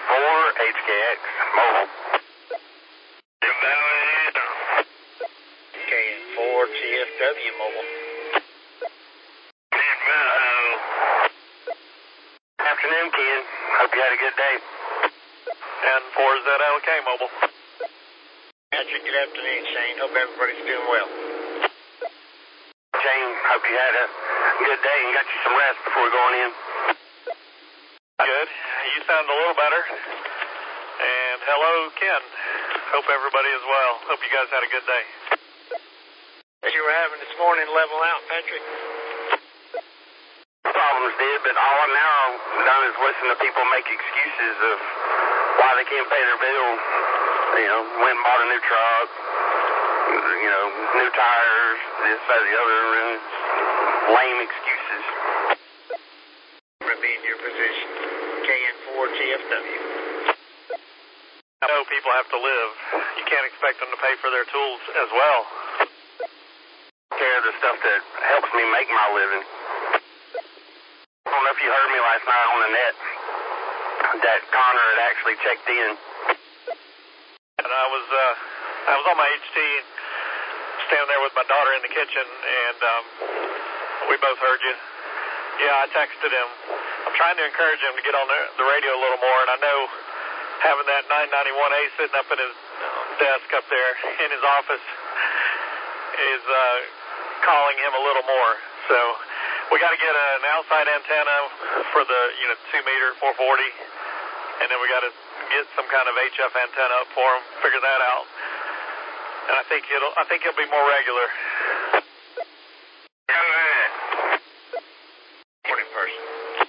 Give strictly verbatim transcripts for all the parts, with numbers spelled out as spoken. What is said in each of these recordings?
four H K X mobile. K N four T F W mobile. Afternoon, Ken. Hope you had a good day. And four Z L K mobile. Patrick, good afternoon, Shane. Hope everybody's doing well. Shane, hope you had a good day and got you some rest before going in. Good. You sound a little better. And hello, Ken. Hope everybody is well. Hope you guys had a good day. As you were having this morning level out, Patrick? Problems did, but all I've now done is listen to people make excuses of why they can't pay their bill. You know, went and bought a new truck, you know, new tires, this, that, the other, and lame excuses. I'm going to be in your position. K N four T F W. I know people have to live. You can't expect them to pay for their tools as well. Care of the stuff that helps me make my living. I don't know if you heard me last night on the net that Connor had actually checked in. And I was uh, I was on my H T, standing there with my daughter in the kitchen, and um, we both heard you. Yeah, I texted him. I'm trying to encourage him to get on the, the radio a little more, and I know having that nine ninety-one A sitting up in his desk up there in his office is uh, calling him a little more. So we got to get an outside antenna for the you know two meter four forty, and then we got to get some kind of H F antenna up for him. Figure that out, and I think it'll. I think he'll be more regular. Morning person.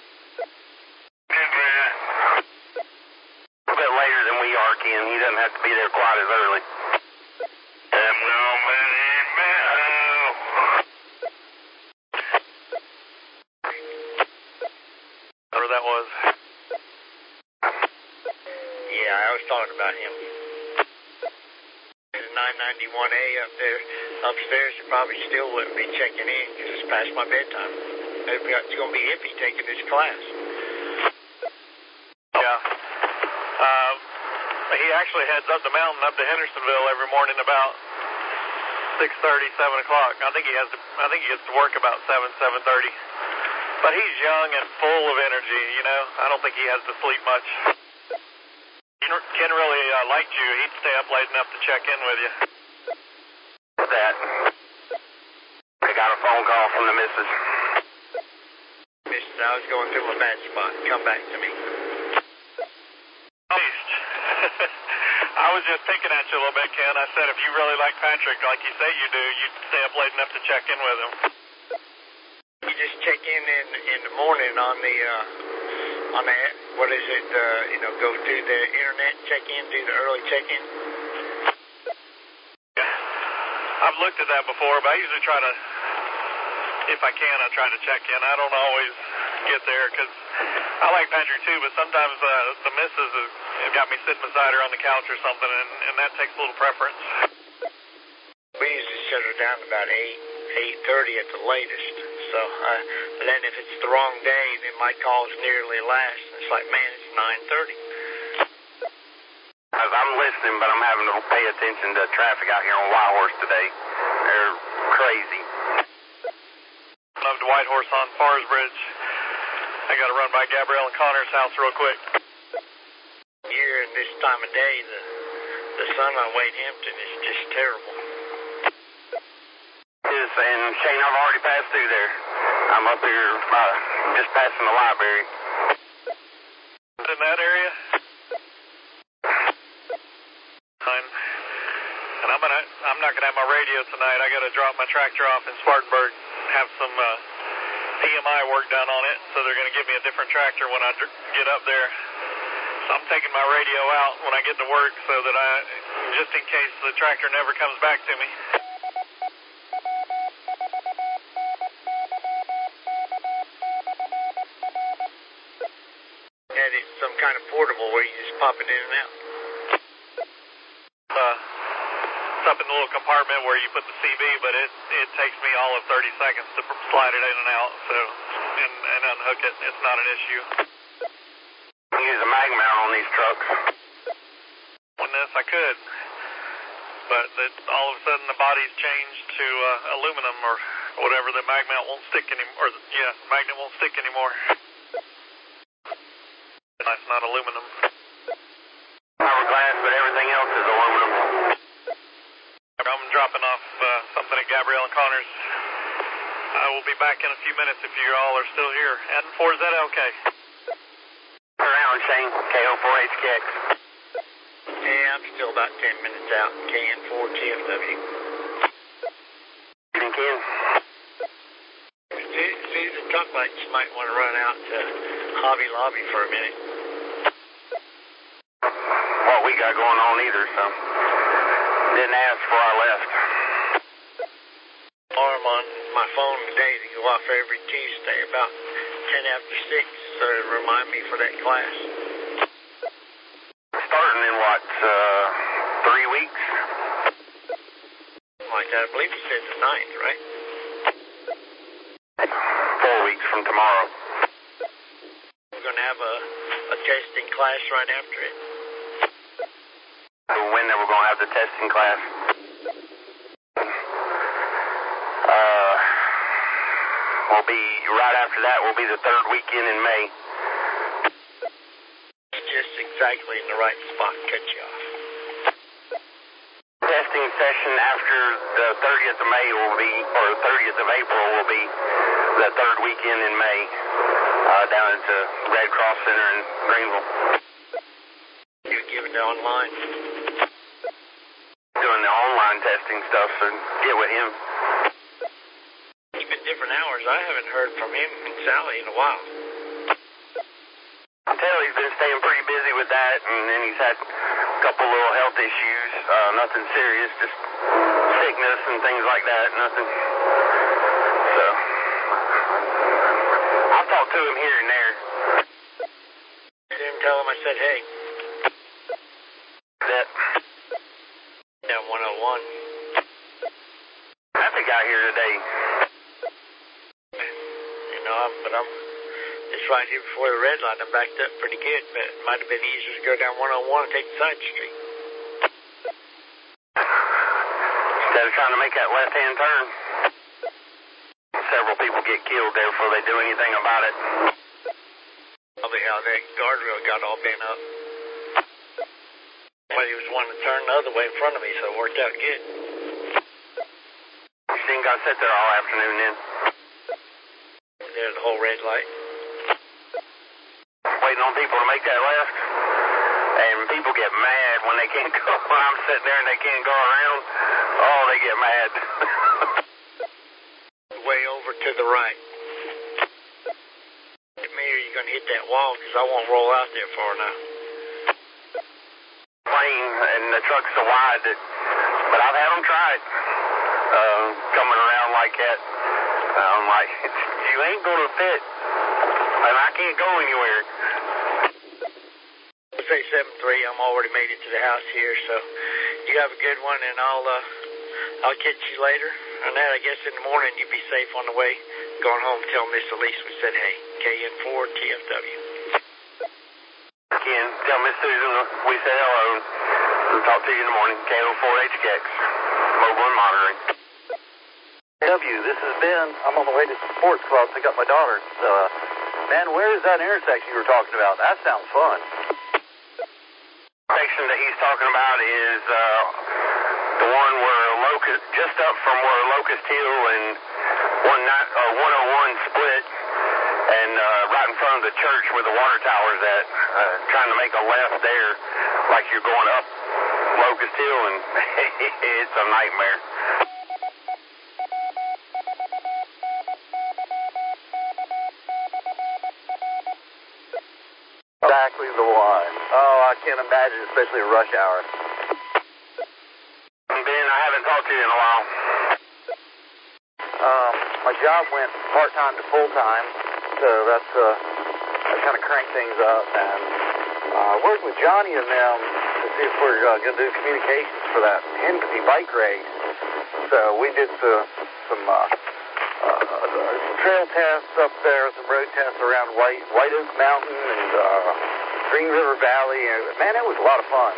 A bit later than we are, Ken. He doesn't have to be there quite as early. I'm gonna Whatever that was. Yeah, I was talking about him. There's a nine ninety-one A up there. Upstairs, you probably still wouldn't be checking in because it's past my bedtime. It's going to be hippie taking this class. Yeah. Um, he actually heads up the mountain up to Hendersonville every morning about six thirty, seven o'clock. I think he has to. I think he gets to work about seven, seven thirty. But he's young and full of energy. You know, I don't think he has to sleep much. Ken really uh, liked you. He'd stay up late enough to check in with you. That. I got a phone call from the missus. Missus, I was going through my bad spot. Come back to me. I was just picking at you a little bit, Ken. I said if you really like Patrick, like you say you do, you'd stay up late enough to check in with him. You just check in in, in the morning on the, uh, on the, what is it, uh, you know, go through the internet, check in, do the early check-in? I've looked at that before, but I usually try to, if I can, I try to check in. I don't always get there because I like Patrick too, but sometimes uh, the missus has, has got me sitting beside her on the couch or something, and, and that takes a little preference. We usually shut her down about eight, eight thirty at the latest. So, uh, but then if it's the wrong day, then my calls nearly last. It's like, man, it's nine thirty. I'm listening, but I'm having to pay attention to traffic out here on White Horse today. They're crazy. Up to White Horse on Fars Bridge. I got to run by Gabrielle and Connor's house real quick. Here in this time of day, the the sun on Wade Hampton is just terrible. Yes, and Shane, I've already passed through there. I'm up here uh, just passing the library. In that area? Fine. And I'm gonna, I'm not gonna have my radio tonight. I gotta drop my tractor off in Spartanburg, have some uh, P M I work done on it, so they're gonna give me a different tractor when I dr- get up there. So I'm taking my radio out when I get to work, so that I, just in case the tractor never comes back to me. Had it some kind of portable where you just pop it in and out. Uh, it's up in the little compartment where you put the C B, but it, it takes me all of thirty seconds to slide it in and out, so, and, and unhook it. It's not an issue. You use a mag mount on these these trucks. On this, I could. But it, all of a sudden the body's changed to uh, aluminum or whatever. The magnet won't stick anymore. Or the, yeah, the magnet won't stick anymore. It's not aluminum. Fiberglass, but everything else is aluminum. I'm dropping off uh, something at Gabrielle and Connor's. I will be back in a few minutes if you all are still here. Adam four, is that okay? Around, Shane. K O four H K X. Yeah, I'm still about ten minutes out. K N four T F W. Evening, Ken. See, see the truck lights might want to run out to Hobby Lobby for a minute. What we got going on either, so didn't ask before I left. Alarm on my phone today to go off every Tuesday about ten after six, so to remind me for that class. Starting in what, uh, three weeks? Like that, I believe you said the ninth, right? Four weeks from tomorrow. We're going to have a, a testing class right after it. So when we're going to have the testing class? Uh, will be, right after that will be the third weekend in May. Just exactly in the right spot to cut you off. Testing session after the thirtieth of May will be, or the thirtieth of April will be the third weekend in May, uh, down at the Red Cross Center in Greenville. You're giving it online? Doing the online testing stuff, so get with him. Even different hours. I haven't heard from him and Sally in a while. I tell he's been staying pretty busy with that, and then he's had a couple little health issues, uh, nothing serious, just sickness and things like that, nothing. So, I've talked to him here and there. Didn't tell him I said, hey. That, Down one oh one. that's a guy here today. You know, I'm, but I'm just right here before the red light. I'm backed up pretty good, but it might have been easier to go down one oh one and take the side street. Instead of trying to make that left-hand turn. Several people get killed there before they do anything about it. Probably how that guardrail got all bent up. But he was wanting to turn the other way in front of me, so it worked out good. You seen got sit there all afternoon then? There's the whole red light. Waiting on people to make that left. And people get mad when they can't go. When I'm sitting there and they can't go around, oh, they get mad. Way over to the right. Hit me or you're going to hit that wall because I won't roll out there far enough. Plane and the truck's so wide that, but I've had them try it. Uh, coming around like that. I'm like, you ain't going to fit. And I can't go anywhere. Say seven three, I'm already made it to the house here, so you have a good one, and I'll uh, I'll catch you later. On that, I guess in the morning you'll be safe on the way. Going home, tell Miss Elise we said hey. K N four T F W. Ken, tell Miss Susan we said hello. We'll talk to you in the morning. K O four H K X. Mobile and monitoring. W, this is Ben. I'm on the way to the sports club to pick up my daughter. Uh, man, where is that intersection you were talking about? That sounds fun. Section that he's talking about is uh, the one where Locust, just up from where Locust Hill and one nine, or one oh one split, and uh, right in front of the church where the water tower's at, uh, trying to make a left there, like you're going up Locust Hill, and it's a nightmare. Exactly the one. Oh, I can't imagine, especially in rush hour. Ben, I haven't talked to you in a while. Um, my job went part-time to full-time, so that's, uh, that kind of cranked things up, and uh, working with Johnny and them to see if we're uh, going to do communications for that Hinckley bike race. So we did uh, some uh, uh, trail tests up there, some road tests around White, White Oak Mountain, and uh, Green River Valley. And, man, it was a lot of fun.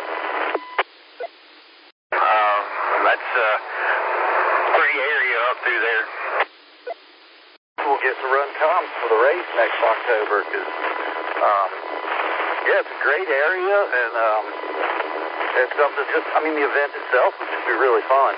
Uh, that's a pretty area up through there. We'll get to run Tom's for the race next October because, um, yeah, it's a great area, and um, it's something just, I mean, the event itself would just be really fun.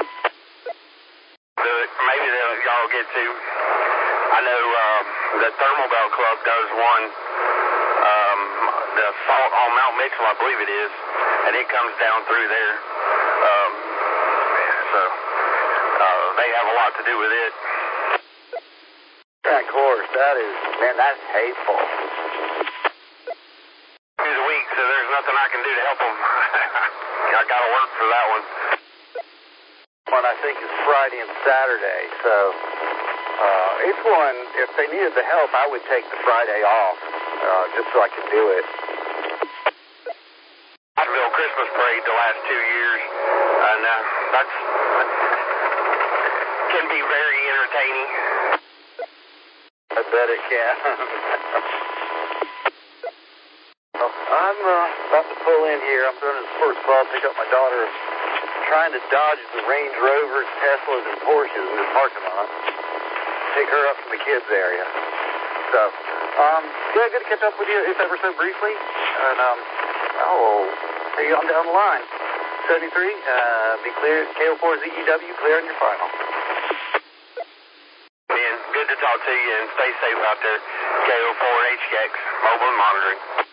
The, maybe they'll, y'all get to, I know uh, the Thermal Belt Club does one, um, the Salt on Mount Mitchell, I believe it is, and it comes down through there. Um, so uh, they have a lot to do with it. Of course, that is, man, that's hateful. Through the week, so there's nothing I can do to help them. I got to work for that one. One I think is Friday and Saturday, so uh, it's one, if they needed the help, I would take the Friday off, uh, just so I could do it. Pottsville Christmas Parade the last two years, and uh, that's can be very entertaining. I bet it can. Well, I'm uh, about to pull in here. I'm going to the sports club, pick up my daughter, trying to dodge the Range Rovers, Teslas, and Porsches in this parking lot. Take her up from the kids' area. So, um, yeah, good to catch up with you, if ever so briefly. And um, I will see you on down the line. seventy-three, uh, be clear. K O four Z E W, clear on your final. Man, good to talk to you, and stay safe out there. K O four H X, mobile monitoring.